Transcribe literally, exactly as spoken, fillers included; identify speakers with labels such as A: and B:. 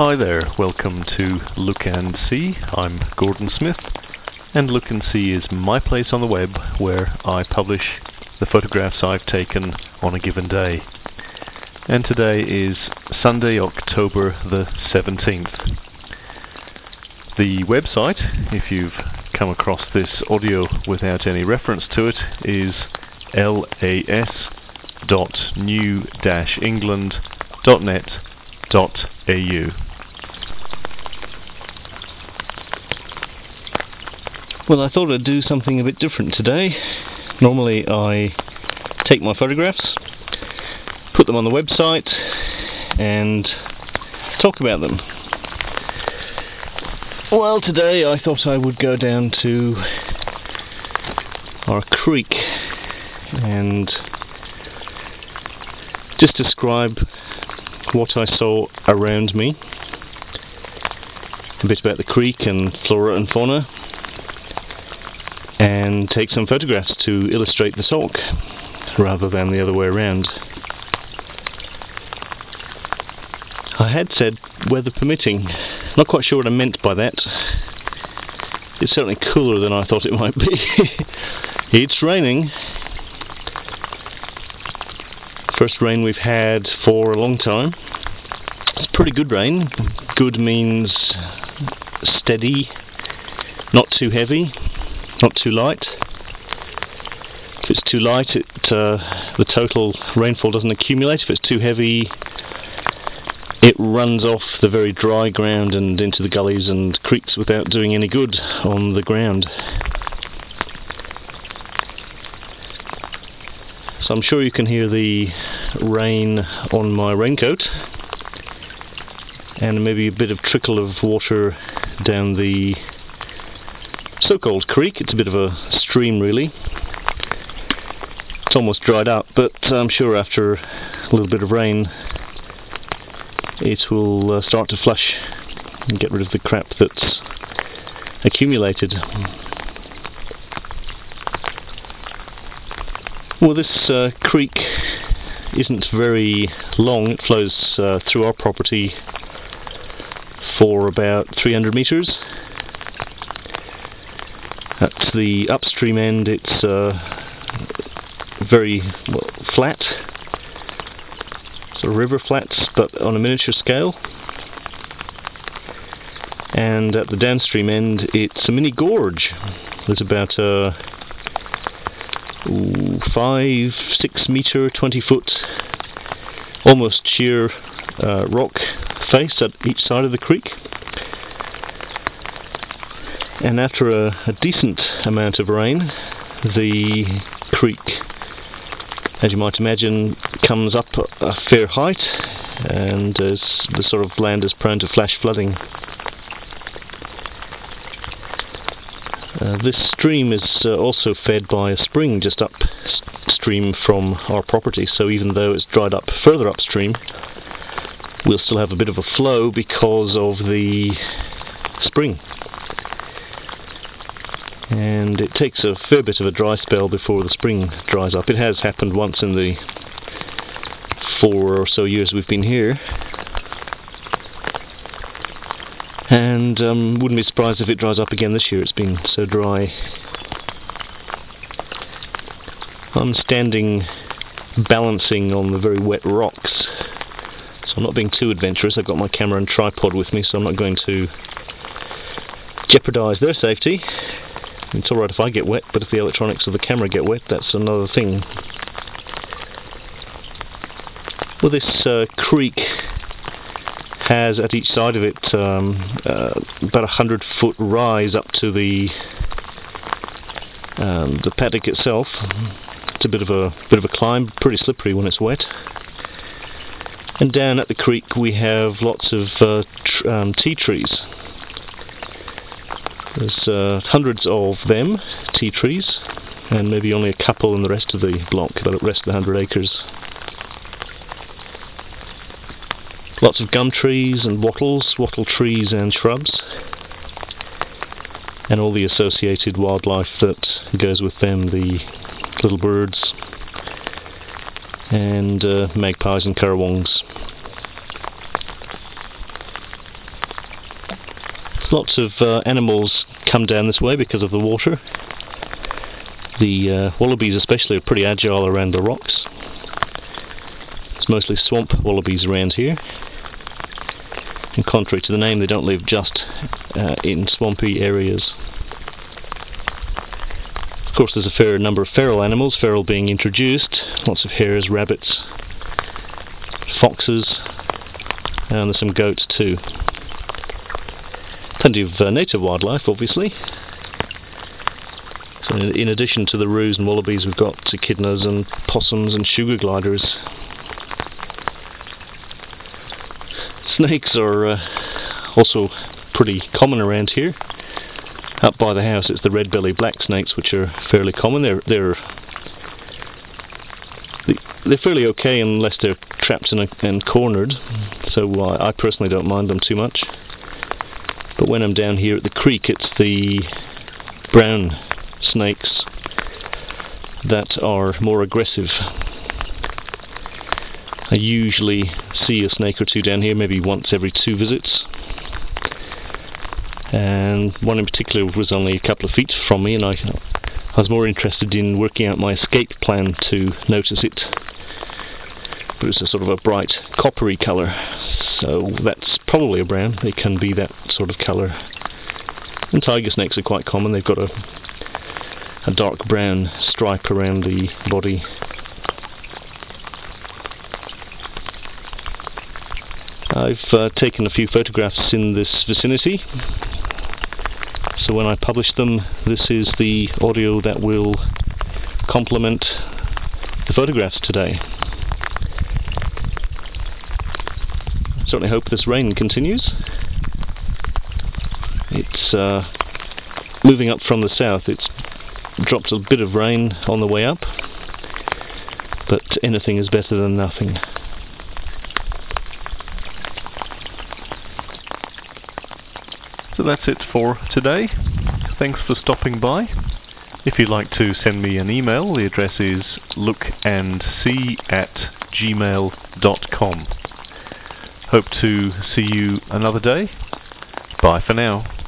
A: Hi there, welcome to Look and See. I'm Gordon Smith, and Look and See is my place on the web where I publish the photographs I've taken on a given day. And today is Sunday, October the seventeenth. The website, if you've come across this audio without any reference to it, is las dot new dash england dot net dot a u.
B: Well, I thought I'd do something a bit different today. Normally I take my photographs, put them on the website and talk about them. Well, today I thought I would go down to our creek and just describe what I saw around me, a bit about the creek and flora and fauna, and take some photographs to illustrate the talk rather than the other way around. I had said weather permitting. Not quite sure what I meant by that. It's certainly cooler than I thought it might be. It's raining. First rain we've had for a long time. It's pretty good rain. Good means steady, not too heavy, not too light. If it's too light, it uh, the total rainfall doesn't accumulate. If it's too heavy, it runs off the very dry ground and into the gullies and creeks without doing any good on the ground. So I'm sure you can hear the rain on my raincoat, and maybe a bit of trickle of water down the so-called creek. It's a bit of a stream really. It's almost dried up, but I'm sure after a little bit of rain it will uh, start to flush and get rid of the crap that's accumulated. Well, this uh, creek isn't very long. It flows uh, through our property for about three hundred metres. At the upstream end it's uh, very well, flat, sort of river flats, but on a miniature scale. And at the downstream end it's a mini gorge. There's about a ooh, five, six metre, twenty foot, almost sheer uh, rock face at each side of the creek. And after a, a decent amount of rain, the creek, as you might imagine, comes up a, a fair height, and is, the sort of land is prone to flash flooding. Uh, this stream is uh, also fed by a spring just upstream from our property, so even though it's dried up further upstream, we'll still have a bit of a flow because of the spring. And it takes a fair bit of a dry spell before the spring dries up. It has happened once in the four or so years we've been here, and um, wouldn't be surprised if it dries up again this year. It's been so dry. I'm standing balancing on the very wet rocks, so I'm not being too adventurous. I've got my camera and tripod with me, so I'm not going to jeopardise their safety. It's alright if I get wet, but if the electronics of the camera get wet, that's another thing. Well, this uh, creek has at each side of it um, uh, about a hundred foot rise up to the um, the paddock itself. It's a bit of a bit of a climb, pretty slippery when it's wet. And down at the creek we have lots of uh, tr um, tea trees. There's uh, hundreds of them, tea trees, and maybe only a couple in the rest of the block, about the rest of the hundred acres. Lots of gum trees and wattles, wattle trees and shrubs, and all the associated wildlife that goes with them, the little birds and uh, magpies and currawongs. Lots of uh, animals come down this way because of the water. The uh, wallabies especially are pretty agile around the rocks. It's mostly swamp wallabies around here. And contrary to the name, they don't live just uh, in swampy areas. Of course, there's a fair number of feral animals, feral being introduced. Lots of hares, rabbits, foxes, and there's some goats too. Plenty of uh, native wildlife, obviously. So in, in addition to the roos and wallabies, we've got echidnas and possums and sugar gliders. Snakes are uh, also pretty common around here. Up by the house, it's the red-bellied black snakes, which are fairly common. They're they're they're fairly okay unless they're trapped and, and cornered. So uh, I personally don't mind them too much. But when I'm down here at the creek, it's the brown snakes that are more aggressive. I usually see a snake or two down here, maybe once every two visits. And one in particular was only a couple of feet from me, and I, I was more interested in working out my escape plan to notice it. But it's a sort of a bright coppery colour, so that's probably a brown. They can be that sort of colour. And tiger snakes are quite common. They've got a, a dark brown stripe around the body. I've uh, taken a few photographs in this vicinity, so when I publish them, this is the audio that will complement the photographs today. Certainly hope this rain continues. It's uh, moving up from the south. It's dropped a bit of rain on the way up, but anything is better than nothing.
A: So that's it for today. Thanks for stopping by. If you'd like to send me an email, the address is lookandsee at gmail dot com. Hope to see you another day. Bye for now.